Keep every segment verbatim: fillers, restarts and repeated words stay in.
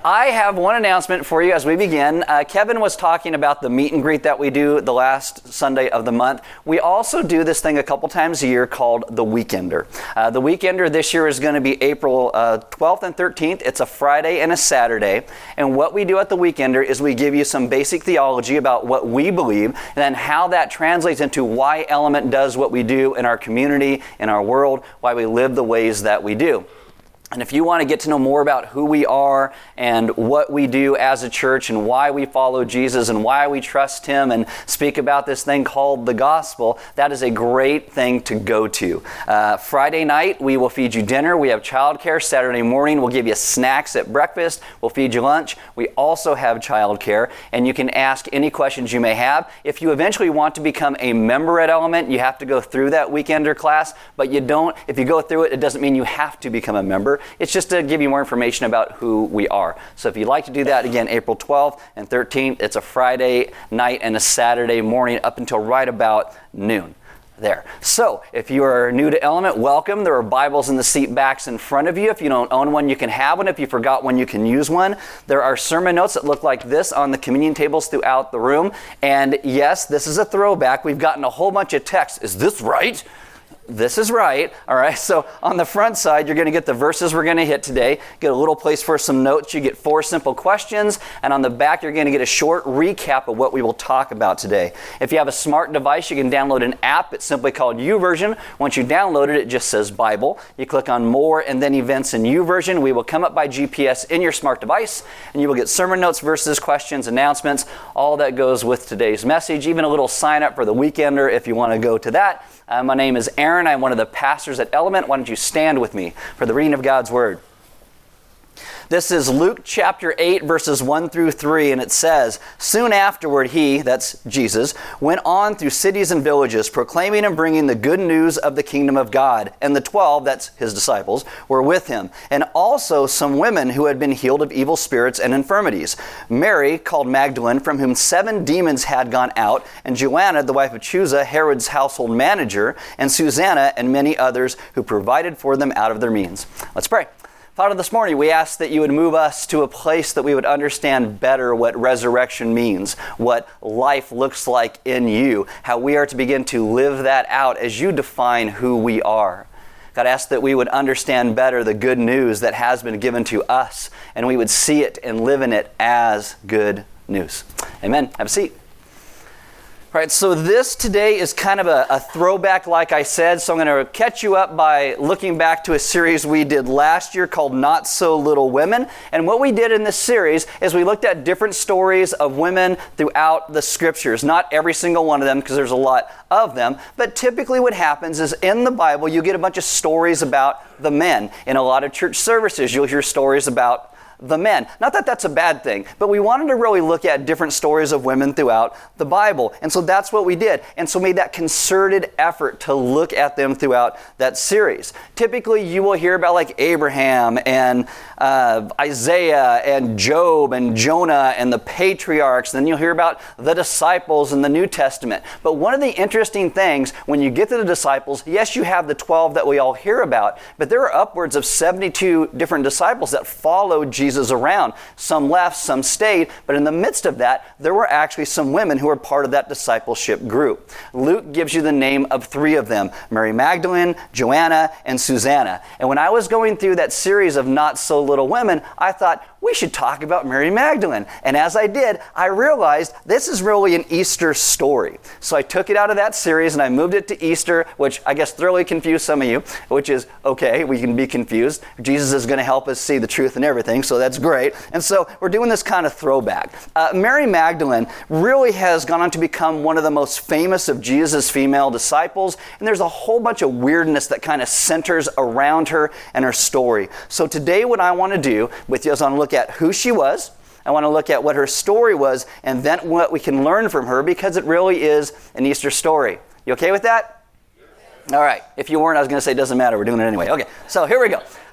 I have one announcement for you as we begin. Uh, Kevin was talking about the meet and greet that we do the last Sunday of the month. We also do this thing a couple times a year called the Weekender. Uh, the Weekender this year is going to be April uh, twelfth and thirteenth. It's a Friday and a Saturday. And what we do at the Weekender is we give you some basic theology about what we believe and then how that translates into why Element does what we do in our community, in our world, why we live the ways that we do. And if you want to get to know more about who we are and what we do as a church and why we follow Jesus and why we trust Him and speak about this thing called the gospel, that is a great thing to go to. Uh, Friday night, we will feed you dinner. We have childcare. Saturday morning, we'll give you snacks at breakfast. We'll feed you lunch. We also have childcare, and you can ask any questions you may have. If you eventually want to become a member at Element, you have to go through that Weekender class, but you don't. If you go through it, it doesn't mean you have to become a member. It's just to give you more information about who we are. So if you'd like to do that, again, April twelfth and thirteenth, it's a Friday night and a Saturday morning up until right about noon. There. So, if you are new to Element, welcome. There are Bibles in the seat backs in front of you. If you don't own one, you can have one. If you forgot one, you can use one. There are sermon notes that look like this on the communion tables throughout the room. And yes, this is a throwback. We've gotten a whole bunch of texts. Is this right? This is right, all right? So on the front side, you're going to get the verses we're going to hit today, get a little place for some notes, you get four simple questions, and on the back, you're going to get a short recap of what we will talk about today. If you have a smart device, you can download an app. It's simply called YouVersion. Once you download it, it just says Bible. You click on More and then Events in YouVersion. We will come up by G P S in your smart device, and you will get sermon notes, verses, questions, announcements, all that goes with today's message, even a little sign up for the Weekender if you want to go to that. Uh, my name is Aaron. I'm one of the pastors at Element. Why don't you stand with me for the reading of God's Word. This is Luke chapter eight, verses one through three, and it says, "Soon afterward he," that's Jesus, "went on through cities and villages, proclaiming and bringing the good news of the kingdom of God. And the twelve," that's his disciples, "were with him, and also some women who had been healed of evil spirits and infirmities. Mary, called Magdalene, from whom seven demons had gone out, and Joanna, the wife of Chuza, Herod's household manager, and Susanna, and many others who provided for them out of their means." Let's pray. Father, this morning we ask that you would move us to a place that we would understand better what resurrection means, what life looks like in you, how we are to begin to live that out as you define who we are. God, I ask that we would understand better the good news that has been given to us, and we would see it and live in it as good news. Amen. Have a seat. All right, so this today is kind of a, a throwback, like I said, so I'm going to catch you up by looking back to a series we did last year called Not So Little Women. And what we did in this series is we looked at different stories of women throughout the scriptures. Not every single one of them, because there's a lot of them, but typically what happens is in the Bible, you get a bunch of stories about the men. In a lot of church services, you'll hear stories about the men. Not that that's a bad thing, but we wanted to really look at different stories of women throughout the Bible. And so that's what we did. And so made that concerted effort to look at them throughout that series. Typically, you will hear about like Abraham and uh, Isaiah and Job and Jonah and the patriarchs. Then you'll hear about the disciples in the New Testament. But one of the interesting things, when you get to the disciples, yes, you have the twelve that we all hear about, but there are upwards of seventy-two different disciples that followed Jesus Jesus around. Some left, some stayed, but in the midst of that, there were actually some women who were part of that discipleship group. Luke gives you the name of three of them, Mary Magdalene, Joanna, and Susanna. And when I was going through that series of Not So Little Women, I thought, we should talk about Mary Magdalene. And as I did, I realized this is really an Easter story. So I took it out of that series and I moved it to Easter, which I guess thoroughly confused some of you, which is okay, we can be confused. Jesus is going to help us see the truth in everything, so that's great. And so we're doing this kind of throwback. Uh, Mary Magdalene really has gone on to become one of the most famous of Jesus' female disciples, and there's a whole bunch of weirdness that kind of centers around her and her story. So today what I want to do with you is I want to look at who she was. I want to look at what her story was and then what we can learn from her, because it really is an Easter story. You okay with that? All right. If you weren't, I was going to say it doesn't matter. We're doing it anyway. Okay. So here we go.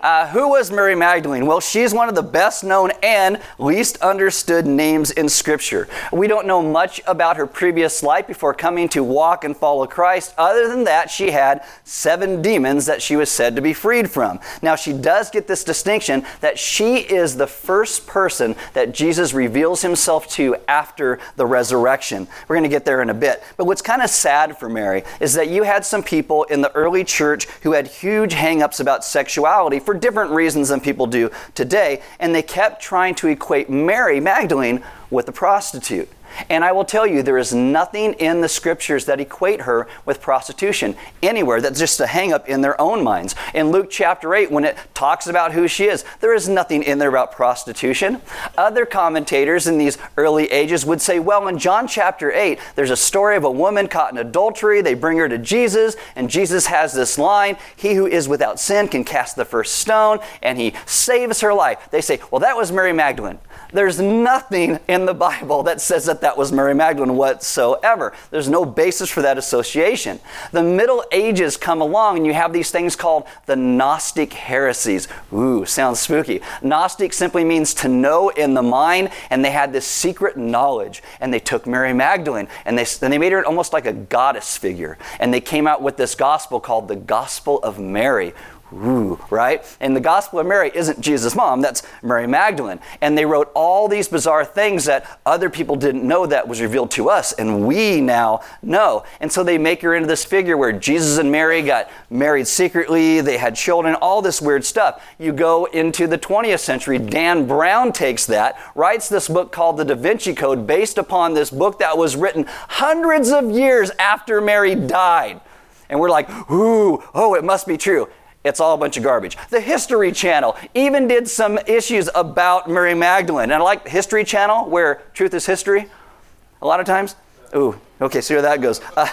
Uh, who was Mary Magdalene? Well, she's one of the best known and least understood names in Scripture. We don't know much about her previous life before coming to walk and follow Christ. Other than that, she had seven demons that she was said to be freed from. Now, she does get this distinction that she is the first person that Jesus reveals himself to after the resurrection. We're going to get there in a bit. But what's kind of sad for Mary is that you had some people in the early church who had huge hang-ups about sexuality for different reasons than people do today, and they kept trying to equate Mary Magdalene with a prostitute. And I will tell you, there is nothing in the Scriptures that equate her with prostitution anywhere. That's just a hang-up in their own minds. In Luke chapter eight, when it talks about who she is, there is nothing in there about prostitution. Other commentators in these early ages would say, well, in John chapter eight, there's a story of a woman caught in adultery. They bring her to Jesus, and Jesus has this line, he who is without sin can cast the first stone, and he saves her life. They say, well, that was Mary Magdalene. There's nothing in the Bible that says that that was Mary Magdalene whatsoever. There's no basis for that association. The Middle Ages come along and you have these things called the Gnostic heresies. Ooh, sounds spooky. Gnostic simply means to know in the mind, and they had this secret knowledge, and they took Mary Magdalene and they, and they made her almost like a goddess figure, and they came out with this gospel called the Gospel of Mary. Ooh, right? And the Gospel of Mary isn't Jesus' mom, that's Mary Magdalene. And they wrote all these bizarre things that other people didn't know that was revealed to us, and we now know. And so they make her into this figure where Jesus and Mary got married secretly, they had children, all this weird stuff. You go into the twentieth century, Dan Brown takes that, writes this book called The Da Vinci Code based upon this book that was written hundreds of years after Mary died. And we're like, ooh, oh, it must be true. It's all a bunch of garbage. The History Channel even did some issues about Mary Magdalene. And I like the History Channel, where truth is history, a lot of times. Ooh, okay, see where that goes. Uh,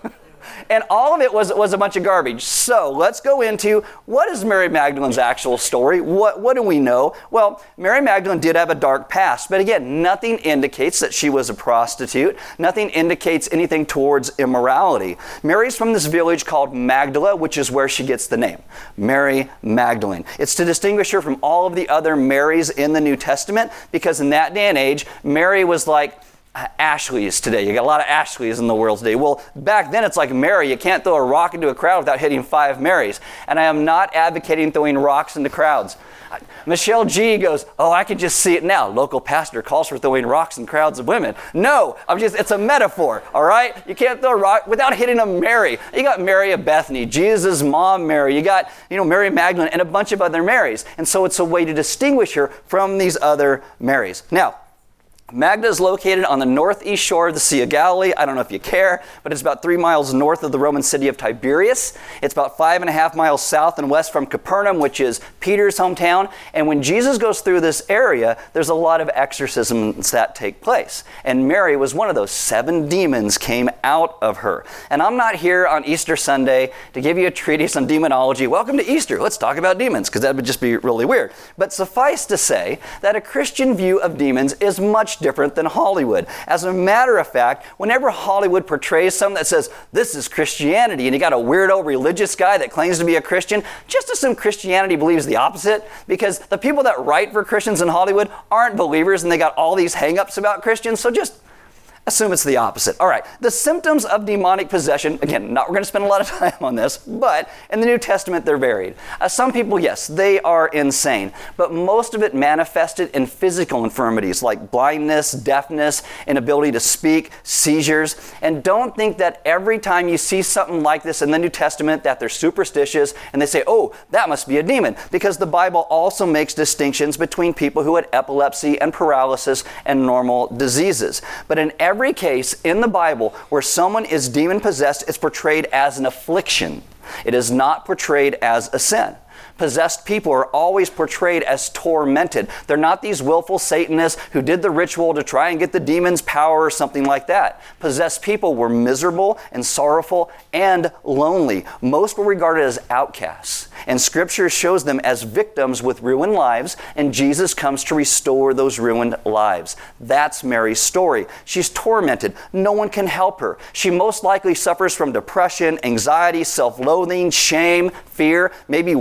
and all of it was, was a bunch of garbage. So let's go into what is Mary Magdalene's actual story? What, what do we know? Well, Mary Magdalene did have a dark past, but again, nothing indicates that she was a prostitute. Nothing indicates anything towards immorality. Mary's from this village called Magdala, which is where she gets the name, Mary Magdalene. It's to distinguish her from all of the other Marys in the New Testament, because in that day and age, Mary was like Ashleys today. You got a lot of Ashleys in the world today. Well, back then it's like Mary. You can't throw a rock into a crowd without hitting five Marys. And I am not advocating throwing rocks into crowds. Michelle G goes, oh, I can just see it now. Local pastor calls for throwing rocks in crowds of women. No, I'm just, it's a metaphor, all right? You can't throw a rock without hitting a Mary. You got Mary of Bethany, Jesus' mom Mary. You got, you know, Mary Magdalene and a bunch of other Marys. And so it's a way to distinguish her from these other Marys. Now, Magda is located on the northeast shore of the Sea of Galilee. I don't know if you care, but it's about three miles north of the Roman city of Tiberias. It's about five and a half miles south and west from Capernaum, which is Peter's hometown. And when Jesus goes through this area, there's a lot of exorcisms that take place. And Mary was one of those. Seven demons came out of her. And I'm not here on Easter Sunday to give you a treatise on demonology. Welcome to Easter. Let's talk about demons, because that would just be really weird. But suffice to say that a Christian view of demons is much different than Hollywood. As a matter of fact, whenever Hollywood portrays something that says, this is Christianity, and you got a weirdo religious guy that claims to be a Christian, just assume Christianity believes the opposite, because the people that write for Christians in Hollywood aren't believers, and they got all these hang-ups about Christians, so just assume it's the opposite. All right, the symptoms of demonic possession, again, not we're going to spend a lot of time on this, but in the New Testament they're varied. Uh, some people, yes, they are insane, but most of it manifested in physical infirmities like blindness, deafness, inability to speak, seizures. And don't think that every time you see something like this in the New Testament that they're superstitious and they say, oh, that must be a demon, because the Bible also makes distinctions between people who had epilepsy and paralysis and normal diseases. But in every Every case in the Bible where someone is demon-possessed, it's portrayed as an affliction. It is not portrayed as a sin. Possessed people are always portrayed as tormented. They're not these willful Satanists who did the ritual to try and get the demon's power or something like that. Possessed people were miserable and sorrowful and lonely. Most were regarded as outcasts. And Scripture shows them as victims with ruined lives, and Jesus comes to restore those ruined lives. That's Mary's story. She's tormented. No one can help her. She most likely suffers from depression, anxiety, self-loathing, shame, fear, maybe worse things.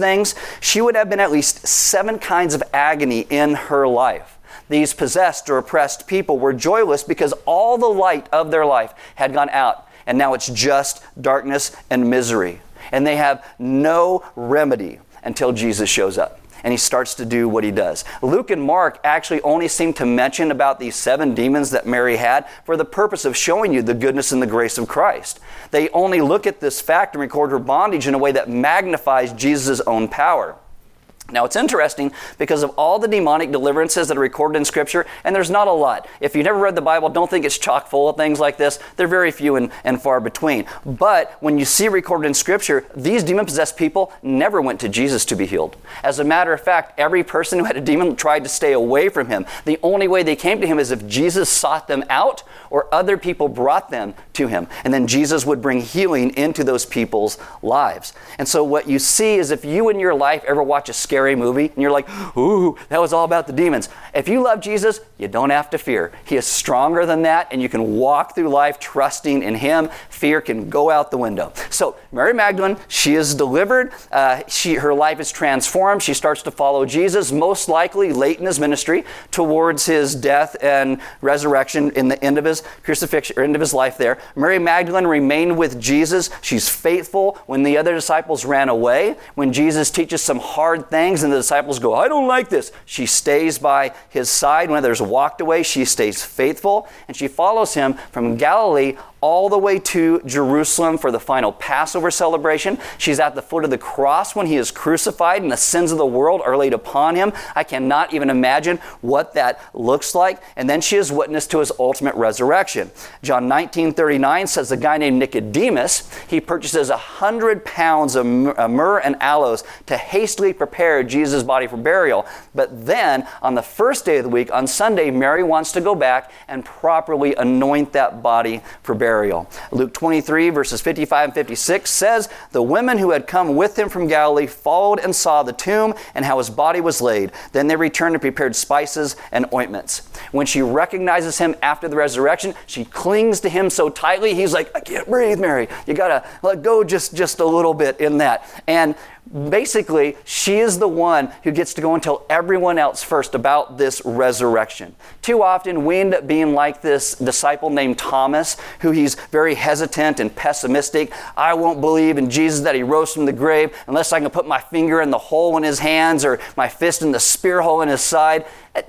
things, she would have been at least seven kinds of agony in her life. These possessed or oppressed people were joyless because all the light of their life had gone out, and now it's just darkness and misery. And they have no remedy until Jesus shows up and he starts to do what he does. Luke and Mark actually only seem to mention about these seven demons that Mary had for the purpose of showing you the goodness and the grace of Christ. They only look at this fact and record her bondage in a way that magnifies Jesus' own power. Now, it's interesting because of all the demonic deliverances that are recorded in Scripture, and there's not a lot. If you've never read the Bible, don't think it's chock full of things like this. They're very few and, and far between. But when you see recorded in Scripture, these demon-possessed people never went to Jesus to be healed. As a matter of fact, every person who had a demon tried to stay away from him. The only way they came to him is if Jesus sought them out or other people brought them to him. And then Jesus would bring healing into those people's lives. And so what you see is if you in your life ever watch a scary movie and you're like, ooh, that was all about the demons. If you love Jesus, you don't have to fear. He is stronger than that, and you can walk through life trusting in him. Fear can go out the window. So Mary Magdalene, she is delivered. Uh, she, her life is transformed. She starts to follow Jesus, most likely late in his ministry, towards his death and resurrection in the end of his crucifixion, or end of his life there. Mary Magdalene remained with Jesus. She's faithful when the other disciples ran away. When Jesus teaches some hard things and the disciples go, I don't like this, she stays by his side. When others walked away, she stays faithful, and she follows him from Galilee all the way to Jerusalem for the final Passover celebration. She's at the foot of the cross when he is crucified and the sins of the world are laid upon him. I cannot even imagine what that looks like. And then she is witness to his ultimate resurrection. John nineteen thirty-nine says a guy named Nicodemus, he purchases a hundred pounds of myrrh and aloes to hastily prepare Jesus' body for burial. But then on the first day of the week, on Sunday, Mary wants to go back and properly anoint that body for burial. Burial. Luke twenty-three, verses fifty-five and fifty-six says, the women who had come with him from Galilee followed and saw the tomb and how his body was laid. Then they returned and prepared spices and ointments. When she recognizes him after the resurrection, she clings to him so tightly, he's like, I can't breathe, Mary. You gotta let go just, just a little bit in that. And basically, she is the one who gets to go and tell everyone else first about this resurrection. Too often, we end up being like this disciple named Thomas, who he's very hesitant and pessimistic. I won't believe in Jesus that he rose from the grave unless I can put my finger in the hole in his hands or my fist in the spear hole in his side.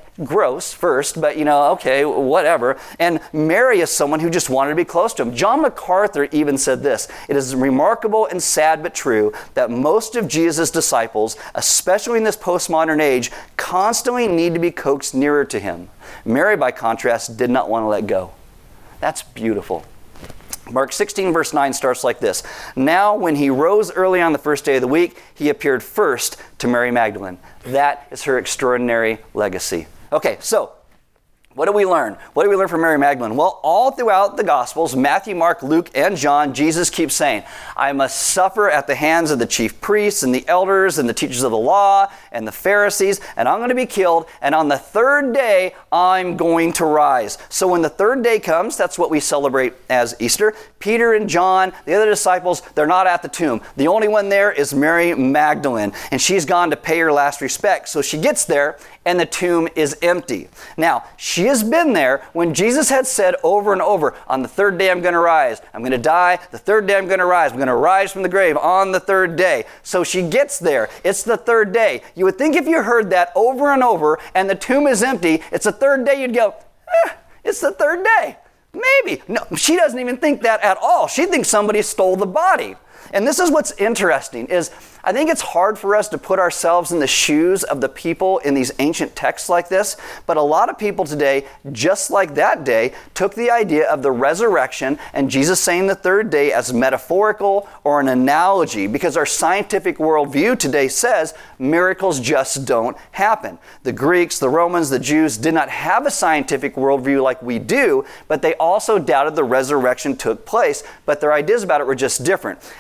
Gross first, but you know, okay, whatever. And Mary is someone who just wanted to be close to him. John MacArthur even said this, it is remarkable and sad but true that most of Jesus' disciples, especially in this postmodern age, constantly need to be coaxed nearer to him. Mary, by contrast, did not want to let go. That's beautiful. Mark sixteen, verse nine starts like this. Now, when he rose early on the first day of the week, he appeared first to Mary Magdalene. That is her extraordinary legacy. Okay, so what do we learn? What do we learn from Mary Magdalene? Well, all throughout the Gospels, Matthew, Mark, Luke, and John, Jesus keeps saying, I must suffer at the hands of the chief priests and the elders and the teachers of the law and the Pharisees, and I'm going to be killed, and on the third day, I'm going to rise. So when the third day comes, that's what we celebrate as Easter. Peter and John, the other disciples, they're not at the tomb. The only one there is Mary Magdalene, and she's gone to pay her last respect. So she gets there, and the tomb is empty. Now, she has been there when Jesus had said over and over, on the third day I'm going to rise. I'm going to die. The third day I'm going to rise. I'm going to rise from the grave on the third day. So she gets there. It's the third day. You would think if you heard that over and over and the tomb is empty, it's the third day, you'd go, eh, it's the third day. Maybe. No, she doesn't even think that at all. She thinks somebody stole the body. And this is what's interesting is I think it's hard for us to put ourselves in the shoes of the people in these ancient texts like this, but a lot of people today, just like that day, took the idea of the resurrection and Jesus saying the third day as metaphorical or an analogy, because our scientific worldview today says miracles just don't happen. The Greeks, the Romans, the Jews did not have a scientific worldview like we do, but they also doubted the resurrection took place, but their ideas about it were just different.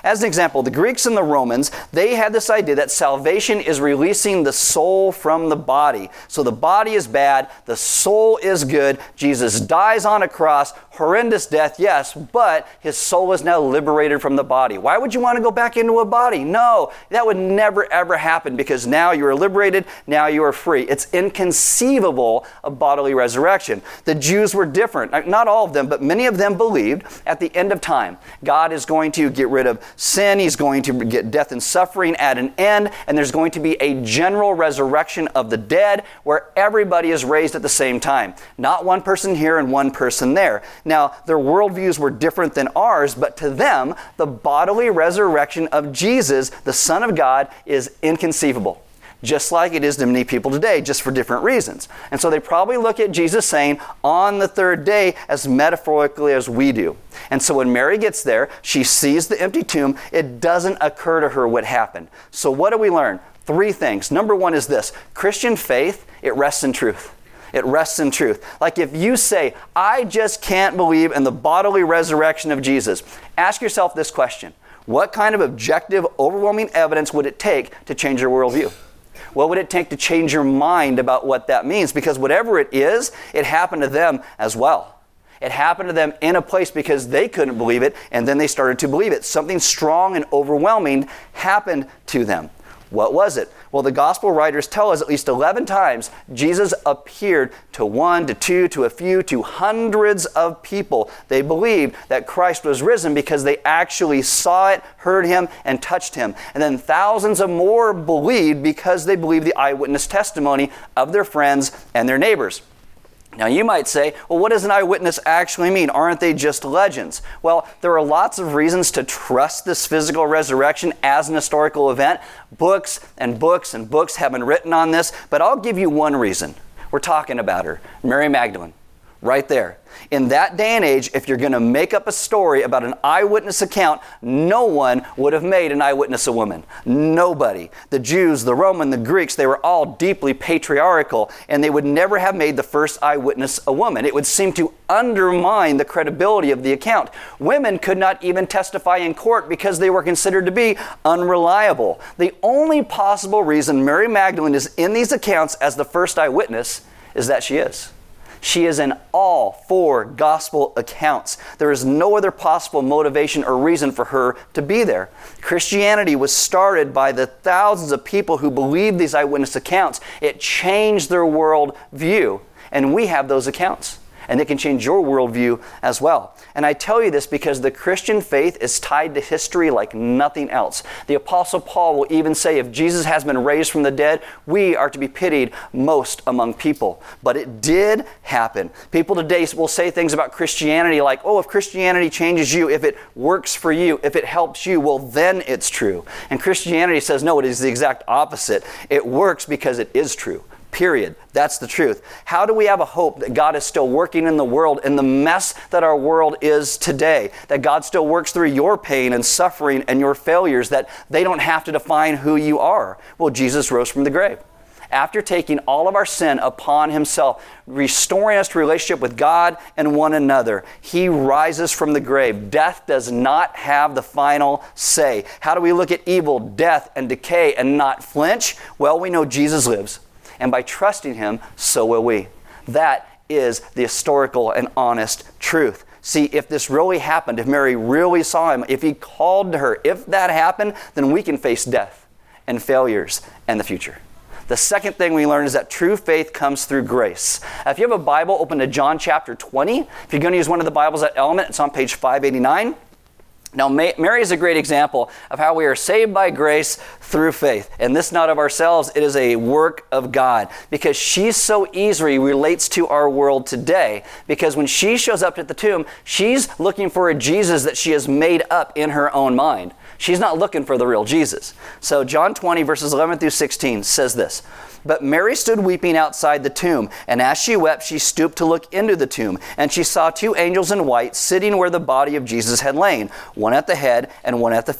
As an example, the Greeks and the Romans, they had this idea that salvation is releasing the soul from the body. So the body is bad, the soul is good. Jesus dies on a cross, horrendous death, yes, but his soul is now liberated from the body. Why would you want to go back into a body? No, that would never ever happen, because now you are liberated, now you are free. It's inconceivable of bodily resurrection. The Jews were different. Not all of them, but many of them believed at the end of time, God is going to get rid of sin, he's going to get death and suffering at an end, and there's going to be a general resurrection of the dead where everybody is raised at the same time. Not one person here and one person there. Now, their worldviews were different than ours, but to them, the bodily resurrection of Jesus, the Son of God, is inconceivable. Just like it is to many people today, just for different reasons. And so they probably look at Jesus saying, on the third day, as metaphorically as we do. And so when Mary gets there, she sees the empty tomb. It doesn't occur to her what happened. So what do we learn? Three things. Number one is this: Christian faith, it rests in truth. It rests in truth. Like if you say, I just can't believe in the bodily resurrection of Jesus, ask yourself this question: what kind of objective, overwhelming evidence would it take to change your worldview? What would it take to change your mind about what that means? Because whatever it is, it happened to them as well. It happened to them in a place because they couldn't believe it, and then they started to believe it. Something strong and overwhelming happened to them. What was it? Well, the gospel writers tell us at least eleven times Jesus appeared to one, to two, to a few, to hundreds of people. They believed that Christ was risen because they actually saw it, heard him, and touched him. And then thousands of more believed because they believed the eyewitness testimony of their friends and their neighbors. Now you might say, well, what does an eyewitness actually mean? Aren't they just legends? Well, there are lots of reasons to trust this physical resurrection as an historical event. Books and books and books have been written on this, but I'll give you one reason. We're talking about her, Mary Magdalene. Right there. In that day and age, if you're going to make up a story about an eyewitness account, no one would have made an eyewitness a woman. Nobody. The Jews, the Roman, the Greeks, they were all deeply patriarchal, and they would never have made the first eyewitness a woman. It would seem to undermine the credibility of the account. Women could not even testify in court because they were considered to be unreliable. The only possible reason Mary Magdalene is in these accounts as the first eyewitness is that she is. She is in all four gospel accounts. There is no other possible motivation or reason for her to be there. Christianity was started by the thousands of people who believed these eyewitness accounts. It changed their world view, and we have those accounts. And it can change your worldview as well. And I tell you this because the Christian faith is tied to history like nothing else. The Apostle Paul will even say if Jesus has been raised from the dead, we are to be pitied most among people. But it did happen. People today will say things about Christianity like, oh, if Christianity changes you, if it works for you, if it helps you, well, then it's true. And Christianity says, no, it is the exact opposite. It works because it is true. Period. That's the truth. How do we have a hope that God is still working in the world, in the mess that our world is today? That God still works through your pain and suffering and your failures, that they don't have to define who you are? Well, Jesus rose from the grave. After taking all of our sin upon himself, restoring us to relationship with God and one another, he rises from the grave. Death does not have the final say. How do we look at evil, death, and decay and not flinch? Well, we know Jesus lives. And by trusting him, so will we. That is the historical and honest truth. See, if this really happened, if Mary really saw him, if he called to her, if that happened, then we can face death and failures and the future. The second thing we learn is that true faith comes through grace. If you have a Bible, open to John chapter twenty. If you're going to use one of the Bibles at Element, it's on page five eighty-nine. Now, Mary is a great example of how we are saved by grace through faith. And this not of ourselves, it is a work of God. Because she so easily relates to our world today. Because when she shows up at the tomb, she's looking for a Jesus that she has made up in her own mind. She's not looking for the real Jesus. So John twenty, verses eleven through sixteen says this. But Mary stood weeping outside the tomb, and as she wept, she stooped to look into the tomb, and she saw two angels in white sitting where the body of Jesus had lain, one at the head and one at the feet.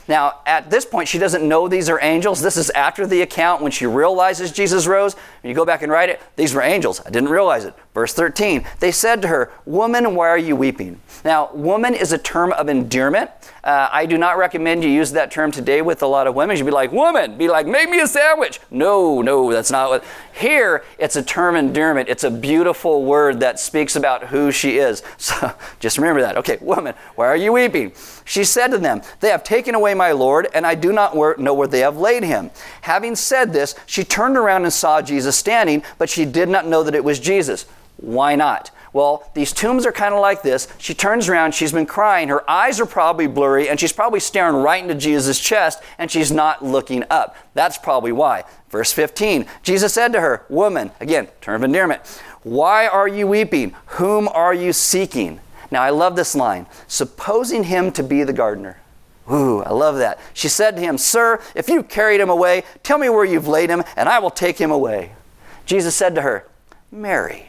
Now, at this point, she doesn't know these are angels. This is after the account when she realizes Jesus rose. When you go back and write it, these were angels. I didn't realize it. Verse thirteen, they said to her, "Woman, why are you weeping?" Now, woman is a term of endearment. Uh, I do not recommend you use that term today with a lot of women. You'd be like, woman, be like, make me a sandwich. No, no, that's not what. Here, it's a term of endearment. It's a beautiful word that speaks about who she is. So just remember that. Okay, woman, why are you weeping? She said to them, they have taken away my Lord, and I do not know where they have laid him. Having said this, she turned around and saw Jesus standing, but she did not know that it was Jesus. Why not? Well, these tombs are kind of like this. She turns around, she's been crying, her eyes are probably blurry, and she's probably staring right into Jesus' chest, and she's not looking up. That's probably why. Verse fifteen, Jesus said to her, woman, again, term of endearment, why are you weeping? Whom are you seeking? Now, I love this line, supposing him to be the gardener. Ooh, I love that. She said to him, sir, if you carried him away, tell me where you've laid him, and I will take him away. Jesus said to her, Mary.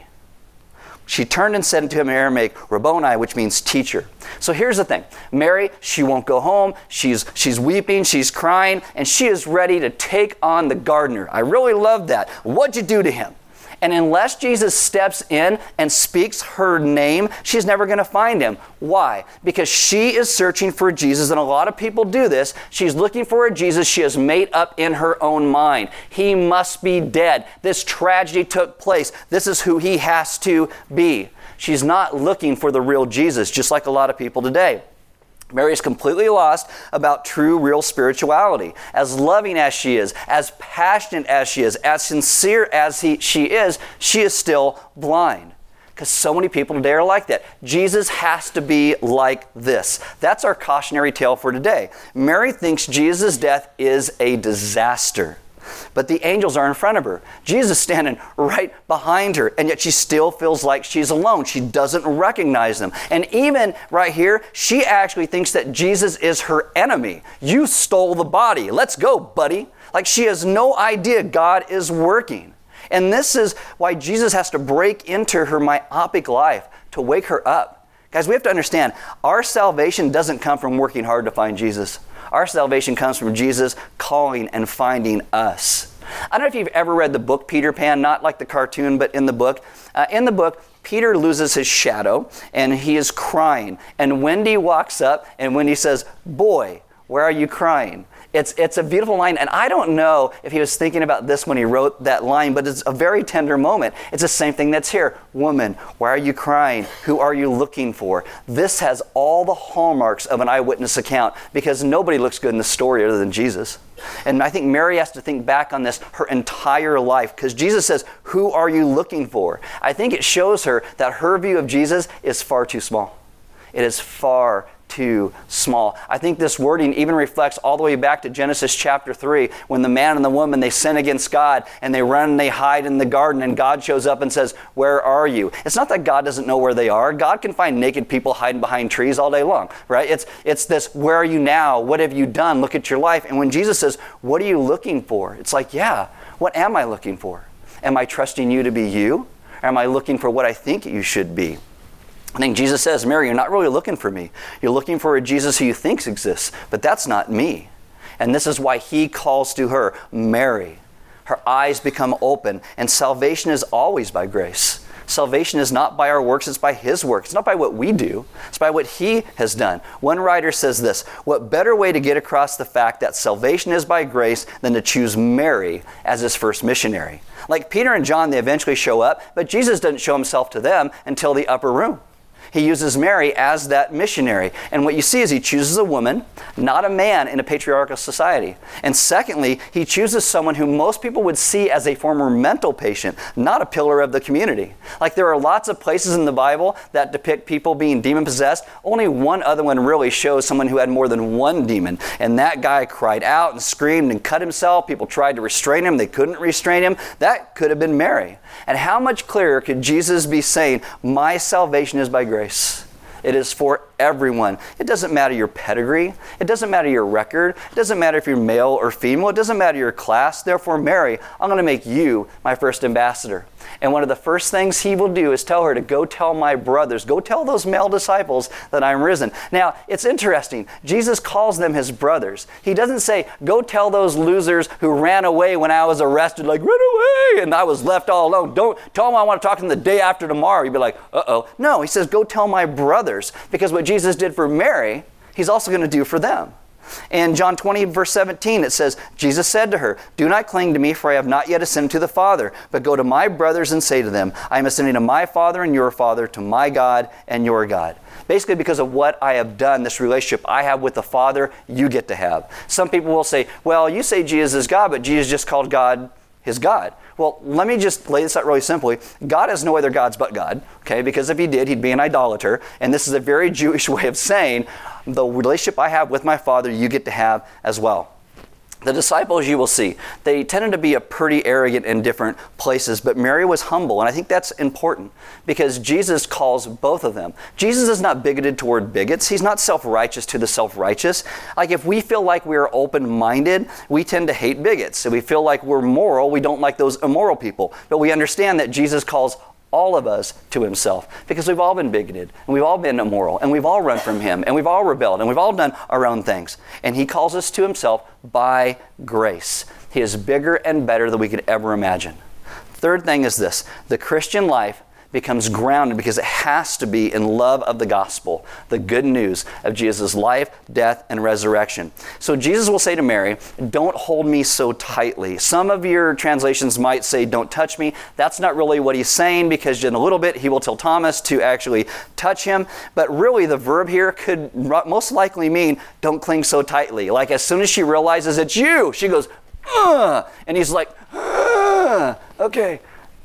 She turned and said to him in Aramaic, Rabboni, which means teacher. So here's the thing. Mary, she won't go home. She's, she's weeping, she's crying, and she is ready to take on the gardener. I really love that. What'd you do to him? And unless Jesus steps in and speaks her name, she's never going to find him. Why? Because she is searching for Jesus, and a lot of people do this. She's looking for a Jesus she has made up in her own mind. He must be dead. This tragedy took place. This is who he has to be. She's not looking for the real Jesus, just like a lot of people today. Mary is completely lost about true, real spirituality. As loving as she is, as passionate as she is, as sincere as he, she is, she is still blind. Because so many people today are like that. Jesus has to be like this. That's our cautionary tale for today. Mary thinks Jesus' death is a disaster. But the angels are in front of her. Jesus is standing right behind her, and yet she still feels like she's alone. She doesn't recognize them. And even right here, she actually thinks that Jesus is her enemy. You stole the body. Let's go, buddy. Like she has no idea God is working. And this is why Jesus has to break into her myopic life to wake her up. Guys, we have to understand, our salvation doesn't come from working hard to find Jesus. Our salvation comes from Jesus calling and finding us. I don't know if you've ever read the book Peter Pan, not like the cartoon, but in the book. Uh, in the book, Peter loses his shadow, and he is crying. And Wendy walks up, and Wendy says, boy, where are you crying? It's it's a beautiful line, and I don't know if he was thinking about this when he wrote that line, but it's a very tender moment. It's the same thing that's here. Woman, why are you crying? Who are you looking for? This has all the hallmarks of an eyewitness account because nobody looks good in the story other than Jesus. And I think Mary has to think back on this her entire life because Jesus says, who are you looking for? I think it shows her that her view of Jesus is far too small. It is far too small. I think this wording even reflects all the way back to Genesis chapter three when the man and the woman, they sin against God and they run and they hide in the garden and God shows up and says, where are you? It's not that God doesn't know where they are. God can find naked people hiding behind trees all day long, right? It's, it's this, where are you now? What have you done? Look at your life. And when Jesus says, what are you looking for? It's like, yeah, what am I looking for? Am I trusting you to be you? Or am I looking for what I think you should be? I think Jesus says, Mary, you're not really looking for me. You're looking for a Jesus who you think exists, but that's not me. And this is why he calls to her, Mary. Her eyes become open, and salvation is always by grace. Salvation is not by our works, it's by his work. It's not by what we do, it's by what he has done. One writer says this, what better way to get across the fact that salvation is by grace than to choose Mary as his first missionary? Like Peter and John, they eventually show up, but Jesus doesn't show himself to them until the upper room. He uses Mary as that missionary. And what you see is he chooses a woman, not a man in a patriarchal society. And secondly, he chooses someone who most people would see as a former mental patient, not a pillar of the community. Like there are lots of places in the Bible that depict people being demon-possessed. Only one other one really shows someone who had more than one demon. And that guy cried out and screamed and cut himself. People tried to restrain him. They couldn't restrain him. That could have been Mary. And how much clearer could Jesus be saying, my salvation is by grace? It is for everyone. It doesn't matter your pedigree. It doesn't matter your record. It doesn't matter if you're male or female. It doesn't matter your class. Therefore, Mary, I'm going to make you my first ambassador. And one of the first things he will do is tell her to go tell my brothers, go tell those male disciples that I'm risen. Now, it's interesting. Jesus calls them his brothers. He doesn't say, go tell those losers who ran away when I was arrested, like, run away, and I was left all alone. Don't tell them I want to talk to them the day after tomorrow. You'd be like, uh-oh. No, he says, go tell my brothers, because what Jesus did for Mary, he's also going to do for them. In John twenty, verse seventeen, it says, Jesus said to her, do not cling to me, for I have not yet ascended to the Father, but go to my brothers and say to them, I am ascending to my Father and your Father, to my God and your God. Basically, because of what I have done, this relationship I have with the Father, you get to have. Some people will say, well, you say Jesus is God, but Jesus just called God his God. Well, let me just lay this out really simply. God has no other gods but God, okay? Because if he did, he'd be an idolater. And this is a very Jewish way of saying, the relationship I have with my Father, you get to have as well. The disciples, you will see, they tended to be a pretty arrogant in different places, but Mary was humble, and I think that's important because Jesus calls both of them. Jesus is not bigoted toward bigots. He's not self-righteous to the self-righteous. Like if we feel like we're open-minded, we tend to hate bigots. If we feel like we're moral, we don't like those immoral people. But we understand that Jesus calls all of us to himself, because we've all been bigoted, and we've all been immoral, and we've all run from him, and we've all rebelled, and we've all done our own things. And he calls us to himself by grace. He is bigger and better than we could ever imagine. Third thing is this: the Christian life becomes grounded because it has to be in love of the gospel, the good news of Jesus' life, death, and resurrection. So Jesus will say to Mary, don't hold me so tightly. Some of your translations might say, don't touch me. That's not really what he's saying, because in a little bit he will tell Thomas to actually touch him. But really the verb here could most likely mean, don't cling so tightly. Like as soon as she realizes it's you, she goes, ugh, and he's like, ugh, okay.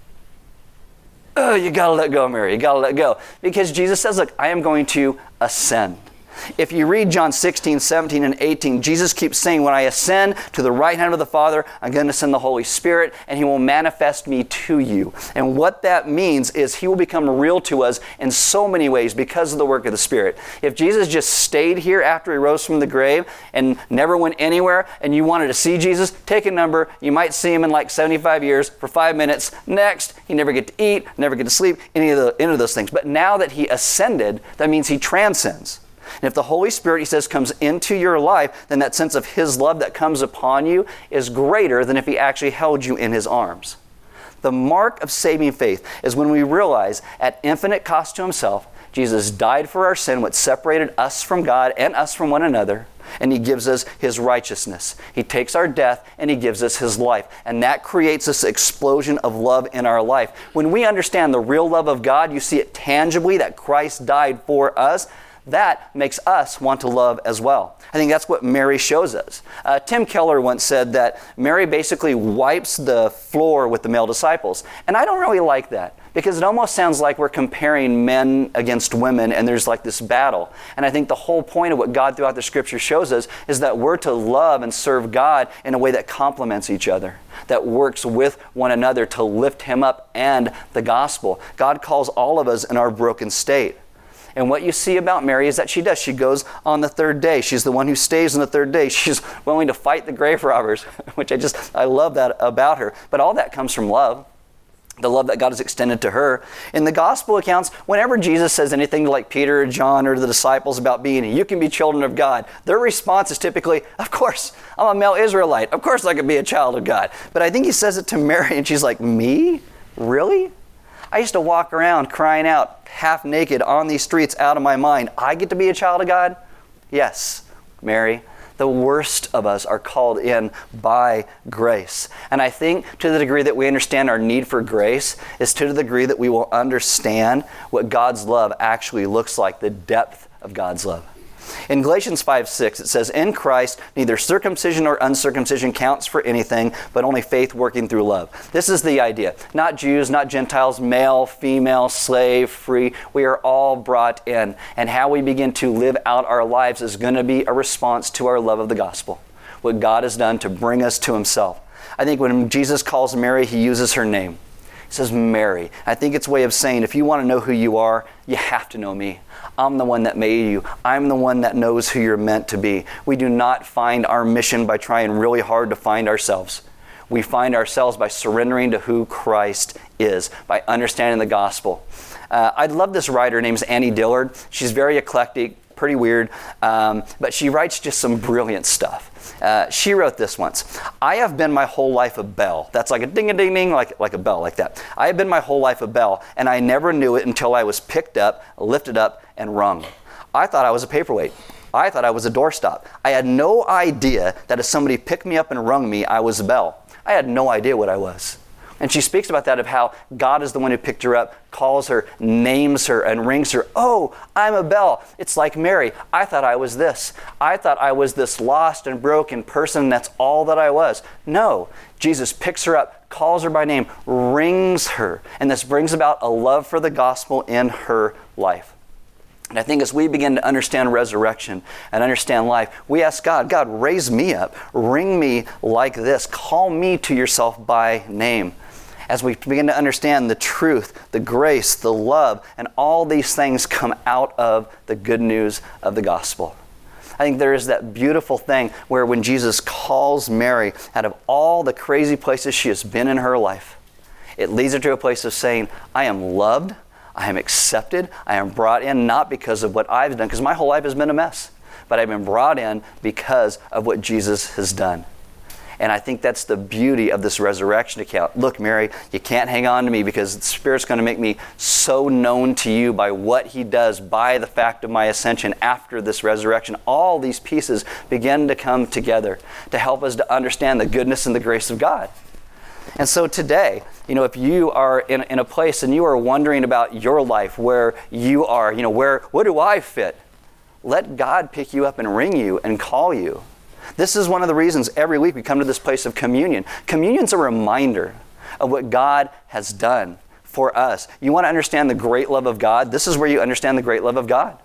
Oh, you got to let go, Mary. You got to let go. Because Jesus says, look, I am going to ascend. If you read John sixteen, seventeen, and eighteen, Jesus keeps saying, when I ascend to the right hand of the Father, I'm going to send the Holy Spirit, and he will manifest me to you. And what that means is he will become real to us in so many ways because of the work of the Spirit. If Jesus just stayed here after he rose from the grave and never went anywhere, and you wanted to see Jesus, take a number. You might see him in like seventy-five years for five minutes. Next, you never get to eat, never get to sleep, any of, the, any of those things. But now that he ascended, that means he transcends. And if the Holy Spirit, he says, comes into your life, then that sense of his love that comes upon you is greater than if he actually held you in his arms. The mark of saving faith is when we realize at infinite cost to himself, Jesus died for our sin, what separated us from God and us from one another, and he gives us his righteousness. He takes our death and he gives us his life. And that creates this explosion of love in our life. When we understand the real love of God, you see it tangibly, that Christ died for us. That makes us want to love as well. I think that's what Mary shows us. Uh, Tim Keller once said that Mary basically wipes the floor with the male disciples. And I don't really like that, because it almost sounds like we're comparing men against women and there's like this battle. And I think the whole point of what God throughout the Scripture shows us is that we're to love and serve God in a way that complements each other, that works with one another to lift him up and the gospel. God calls all of us in our broken state. And what you see about Mary is that she does. She goes on the third day. She's the one who stays on the third day. She's willing to fight the grave robbers, which I just, I love that about her. But all that comes from love, the love that God has extended to her. In the gospel accounts, whenever Jesus says anything to like Peter or John or the disciples about being, you can be children of God, their response is typically, of course, I'm a male Israelite. Of course I could be a child of God. But I think he says it to Mary and she's like, me? Really? I used to walk around crying out, half naked on these streets out of my mind. I get to be a child of God? Yes, Mary. The worst of us are called in by grace. And I think to the degree that we understand our need for grace is to the degree that we will understand what God's love actually looks like, the depth of God's love. In Galatians five six, it says, in Christ, neither circumcision or uncircumcision counts for anything, but only faith working through love. This is the idea. Not Jews, not Gentiles, male, female, slave, free. We are all brought in. And how we begin to live out our lives is going to be a response to our love of the gospel, what God has done to bring us to himself. I think when Jesus calls Mary, he uses her name. He says, Mary. I think it's a way of saying, if you want to know who you are, you have to know me. I'm the one that made you. I'm the one that knows who you're meant to be. We do not find our mission by trying really hard to find ourselves. we find ourselves by surrendering to who Christ is, by understanding the gospel. Uh, I love this writer. Her name's Annie Dillard. She's very eclectic, pretty weird, um, but she writes just some brilliant stuff. Uh, she wrote this once: I have been my whole life a bell. That's like a ding-a-ding-ding, like, like a bell, like that. I have been my whole life a bell, and I never knew it until I was picked up, lifted up, and rung. I thought I was a paperweight. I thought I was a doorstop. I had no idea that if somebody picked me up and rung me, I was a bell. I had no idea what I was. And she speaks about that, of how God is the one who picked her up, calls her, names her, and rings her. Oh, I'm a bell. It's like Mary. I thought I was this. I thought I was this lost and broken person. That's all that I was. No, Jesus picks her up, calls her by name, rings her. And this brings about a love for the gospel in her life. And I think as we begin to understand resurrection and understand life, we ask God, God, raise me up, ring me like this, call me to yourself by name. As we begin to understand the truth, the grace, the love, and all these things come out of the good news of the gospel. I think there is that beautiful thing where when Jesus calls Mary out of all the crazy places she has been in her life, it leads her to a place of saying, I am loved, I am accepted, I am brought in not because of what I've done, because my whole life has been a mess, but I've been brought in because of what Jesus has done. And I think that's the beauty of this resurrection account. Look, Mary, you can't hang on to me because the Spirit's going to make me so known to you by what He does, by the fact of my ascension after this resurrection. All these pieces begin to come together to help us to understand the goodness and the grace of God. And so today, you know, if you are in, in a place and you are wondering about your life, where you are, you know, where, where do I fit? Let God pick you up and ring you and call you. This is one of the reasons every week we come to this place of communion. Communion's a reminder of what God has done for us. You want to understand the great love of God? This is where you understand the great love of God.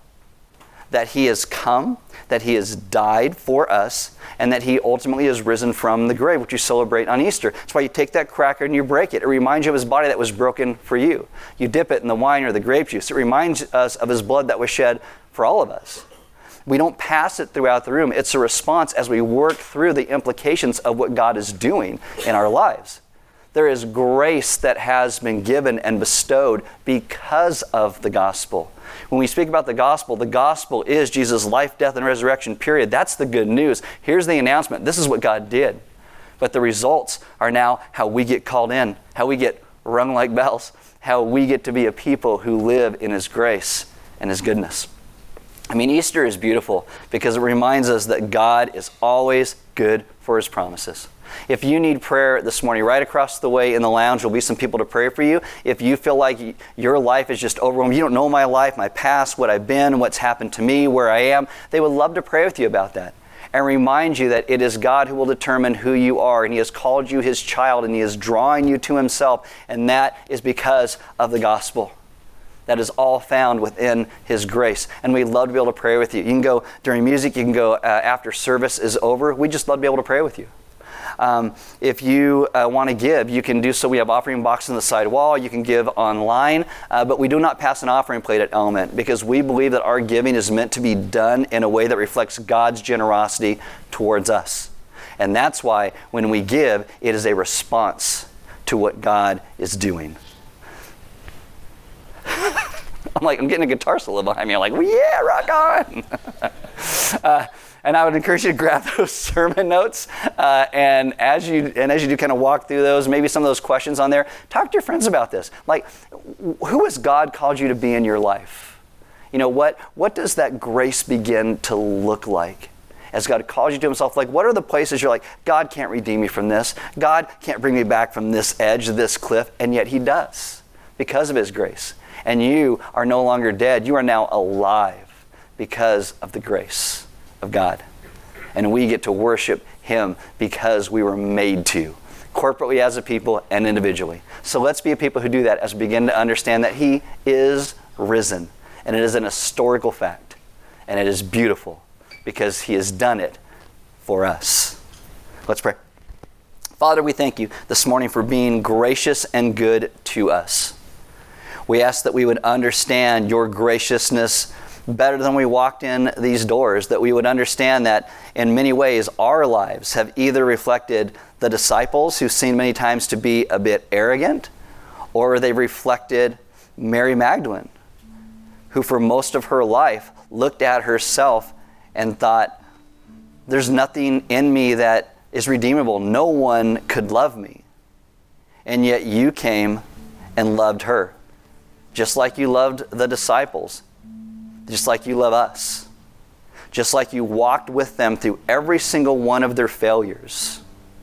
That He has come, that He has died for us, and that He ultimately has risen from the grave, which you celebrate on Easter. That's why you take that cracker and you break it. It reminds you of His body that was broken for you. You dip it in the wine or the grape juice. It reminds us of His blood that was shed for all of us. We don't pass it throughout the room. It's a response as we work through the implications of what God is doing in our lives. There is grace that has been given and bestowed because of the gospel. When we speak about the gospel, the gospel is Jesus' life, death, and resurrection, period. That's the good news. Here's the announcement. This is what God did. But the results are now how we get called in, how we get rung like bells, how we get to be a people who live in His grace and His goodness. I mean, Easter is beautiful because it reminds us that God is always good for His promises. If you need prayer this morning, right across the way in the lounge will be some people to pray for you. If you feel like your life is just overwhelmed, you don't know my life, my past, what I've been, what's happened to me, where I am, they would love to pray with you about that and remind you that it is God who will determine who you are, and He has called you His child, and He is drawing you to Himself, and that is because of the gospel. That is all found within His grace. And we'd love to be able to pray with you. You can go during music, you can go uh, after service is over. We'd just love to be able to pray with you. Um, if you uh, want to give, you can do so. We have offering boxes on the side wall. You can give online, uh, but we do not pass an offering plate at Element because we believe that our giving is meant to be done in a way that reflects God's generosity towards us. And that's why when we give, it is a response to what God is doing. I'm like, I'm getting a guitar solo behind me. I'm like, well, yeah, rock on. uh, and I would encourage you to grab those sermon notes. Uh, and as you and as you do kind of walk through those, maybe some of those questions on there, talk to your friends about this. Like, who has God called you to be in your life? You know, what, what does that grace begin to look like? As God calls you to Himself, like, what are the places you're like, God can't redeem me from this. God can't bring me back from this edge, this cliff, and yet He does because of His grace. And you are no longer dead. You are now alive because of the grace of God. And we get to worship Him because we were made to, corporately as a people and individually. So let's be a people who do that as we begin to understand that He is risen. And it is an historical fact. And it is beautiful because He has done it for us. Let's pray. Father, we thank You this morning for being gracious and good to us. We ask that we would understand Your graciousness better than we walked in these doors, that we would understand that in many ways our lives have either reflected the disciples, who seemed many times to be a bit arrogant, or they reflected Mary Magdalene, who for most of her life looked at herself and thought, there's nothing in me that is redeemable. No one could love me. And yet you came and loved her, just like you loved the disciples, just like you love us, just like you walked with them through every single one of their failures.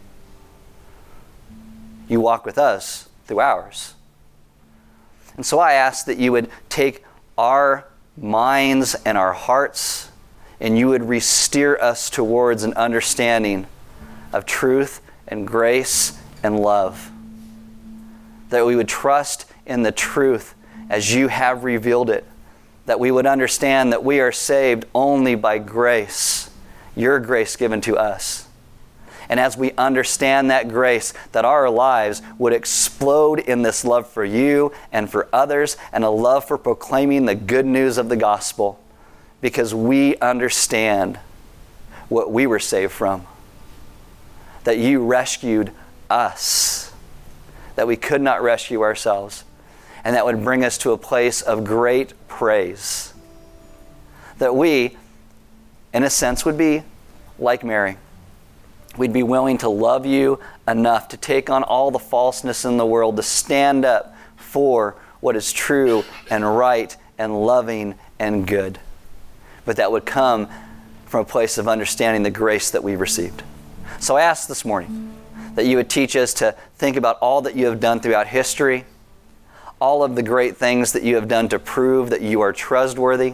You walk with us through ours. And so I ask that you would take our minds and our hearts and you would re-steer us towards an understanding of truth and grace and love. That we would trust in the truth as you have revealed it. That we would understand that we are saved only by grace, your grace given to us. And as we understand that grace, that our lives would explode in this love for you and for others, and a love for proclaiming the good news of the gospel, because we understand what we were saved from. That you rescued us, that we could not rescue ourselves, and that would bring us to a place of great praise. That we, in a sense, would be like Mary. We'd be willing to love you enough to take on all the falseness in the world, to stand up for what is true and right and loving and good. But that would come from a place of understanding the grace that we've received. So I ask this morning that you would teach us to think about all that you have done throughout history, all of the great things that you have done to prove that you are trustworthy,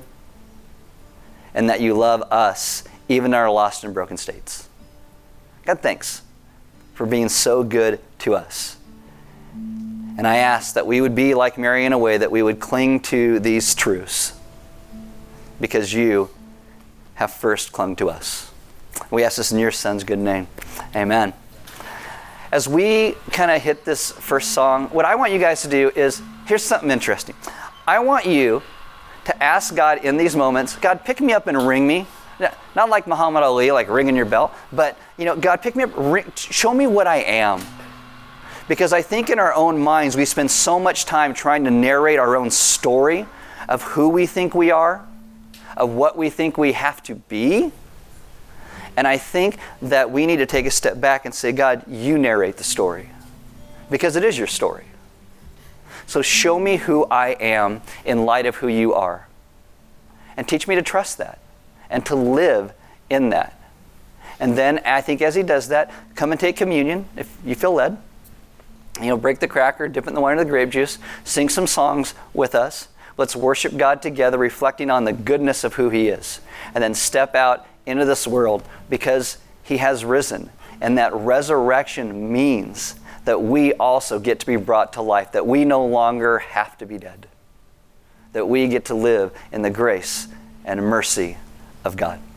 and that you love us, even in our lost and broken states. God, thanks for being so good to us. And I ask that we would be like Mary in a way that we would cling to these truths because you have first clung to us. We ask this in your Son's good name. Amen. As we kind of hit this first song, what I want you guys to do is, here's something interesting. I want you to ask God in these moments, God, pick me up and ring me. Not like Muhammad Ali, like ringing your bell, but, you know, God, pick me up, ring, show me what I am. Because I think in our own minds, we spend so much time trying to narrate our own story of who we think we are, of what we think we have to be. And I think that we need to take a step back and say, God, you narrate the story. Because it is your story. So show me who I am in light of who you are. And teach me to trust that. And to live in that. And then I think as he does that, come and take communion if you feel led. You know, break the cracker, dip it in the wine or the grape juice, sing some songs with us. Let's worship God together, reflecting on the goodness of who he is. And then step out into this world because he has risen. And that resurrection means that we also get to be brought to life, that we no longer have to be dead. That we get to live in the grace and mercy of God.